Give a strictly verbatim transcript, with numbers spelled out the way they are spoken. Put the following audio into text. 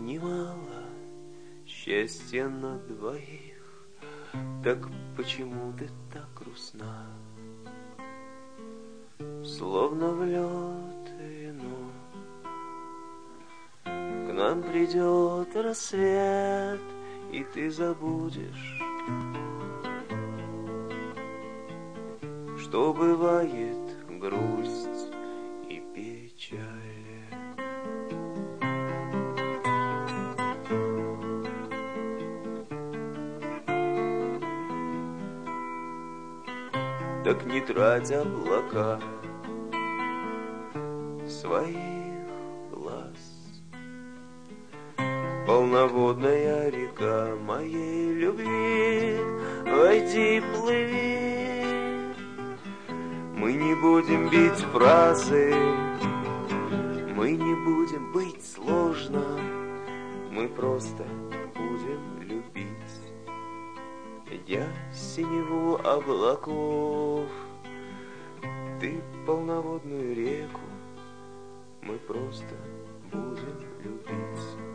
немало счастья на двоих, так почему ты так грустна? Словно в лед вино, к нам придет рассвет, и ты забудешь, что бывает грусть и печаль. Так не трать облака своих глаз, полноводная река моей любви, войди, плыви. Мы не будем бить фразы, мы не будем быть сложно, мы просто будем любить. Я синеву облаков, ты полноводную реку, мы просто будем любить.